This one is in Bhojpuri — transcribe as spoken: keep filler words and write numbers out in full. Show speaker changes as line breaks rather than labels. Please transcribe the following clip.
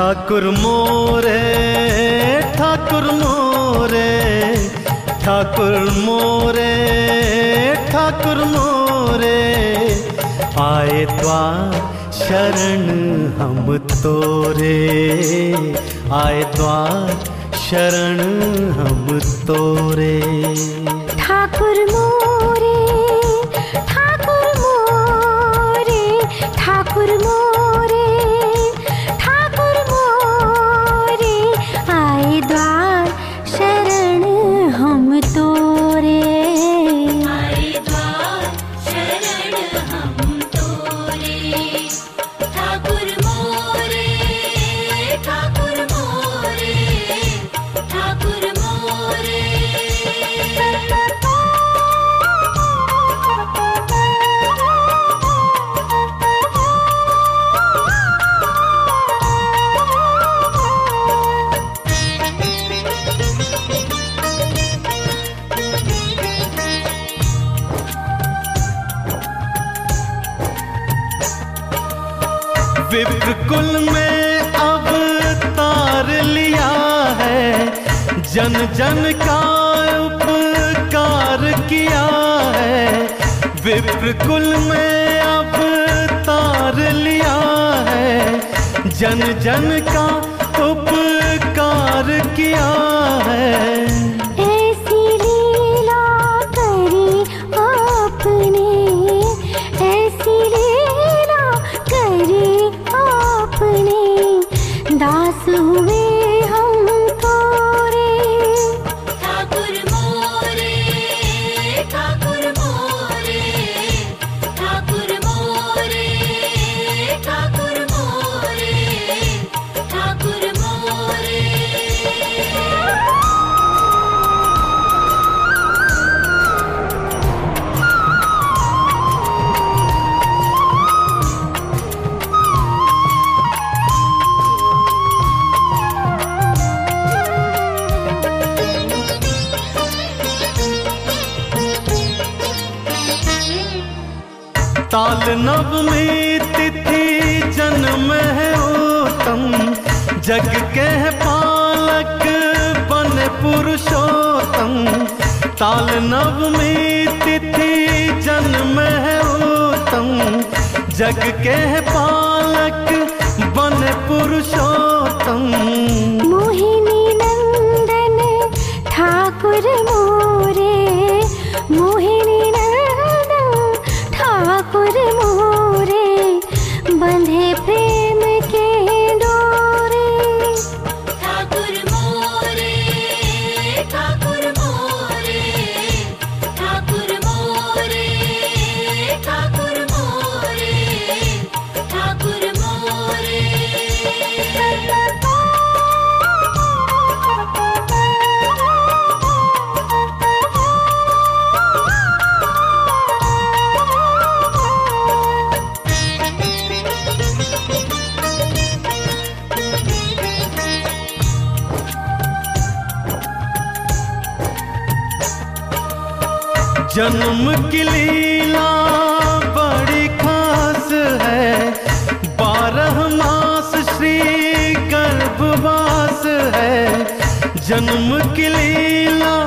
ठाकुर मोरे ठाकुर मोरे ठाकुर मोरे ठाकुर मोरे, आए द्वार शरण हम तोरे, आए द्वार शरण हम तोरे।
ठाकुर मोरे ठाकुर मोरे ठाकुर मोरे ठाकुर मोरे, आए द्वार शरण हम तोरे,
आए द्वार शरण हम तोरे। ठाकुर मोरे ठाकुर मोरे ठाकुर मोरे।
विप्र कुल में अवतार लिया है, जन जन का उपकार किया है। विप्र कुल में अवतार लिया है, जन जन का उपकार किया है।
ऐसी लीला करी आपने, ऐसी लीला करी आपने, दास हुए हम तोरे।
ठाकुर मोरे ठाकुर मोरे ठाकुर मोरे ठाकुर मोरे ठाकुर मोरे।
ताल नवमी तिथि जन्म है उत्तम, जग के पालक बने पुरुषोत्तम। ताल नवमी तिथि जन्म है उत्तम, जग के पालक बने पुरुषोत्तम।
मोहिनी नंदन ठाकुर मोरे, मोहिनी नंदन ठाकुर मोरे, बंधे प्रेम के डोरे।
ठाकुर मोरे ठाकुर मोरे ठाकुर मोरे ठाकुर मोरे ठाकुर मोरे।
जन्म की लीला बड़ी खास है, बारह मास श्री गर्भवास है। जन्म की लीला